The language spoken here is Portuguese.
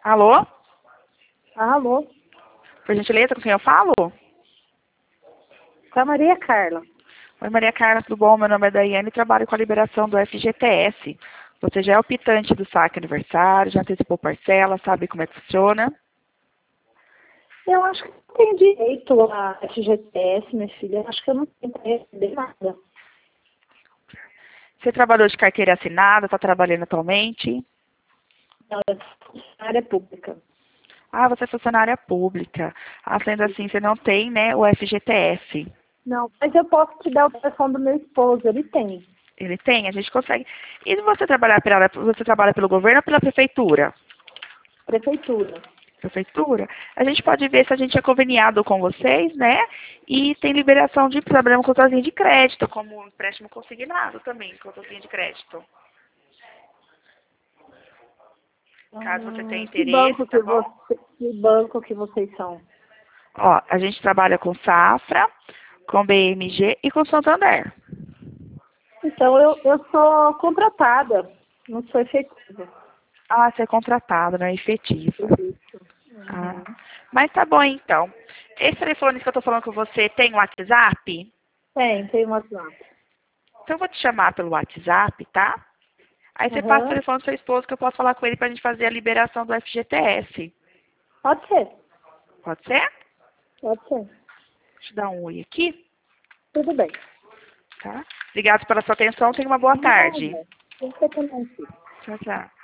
Alô? Alô? Por gentileza, com quem eu falo? Com a Maria Carla. Oi, Maria Carla, tudo bom? Meu nome é Daiane e trabalho com a liberação do FGTS. Você já é o pitante do saque aniversário, já antecipou parcela, sabe como é que funciona? Eu acho que não tenho direito a FGTS, minha filha. Eu acho que eu não tenho para receber nada. Você trabalhou de carteira assinada, está trabalhando atualmente? Não, eu sou funcionária pública. Ah, você é funcionária pública. Ah, sendo assim, você não tem, né, o FGTS. Não, mas eu posso te dar o telefone do meu esposo, ele tem. Ele tem, a gente consegue. E você você trabalha pelo governo ou pela prefeitura? Prefeitura. Prefeitura? A gente pode ver se a gente é conveniado com vocês, né? E tem liberação de problema com linha de crédito, como um empréstimo consignado também, com linha de crédito. Caso você tenha Que interesse, banco tá que bom? vocês são? Ó, a gente trabalha com Safra, com BMG e com Santander. Então, eu sou contratada, não sou efetiva. Ah, você é contratado, não é efetiva. Isso. Ah, Uhum. mas tá bom então. Esse telefone que eu tô falando com você tem WhatsApp? Tem um WhatsApp. Então eu vou te chamar pelo WhatsApp, tá? Aí você passa o Uhum. telefone do seu esposo que eu posso falar com ele pra gente fazer a liberação do FGTS. Pode ser, Pode ser? pode ser. Deixa eu dar um oi aqui, Tudo bem. tá? Obrigado pela sua atenção. Tenha uma boa tarde. Nada. Você também, filho. Tchau, tchau.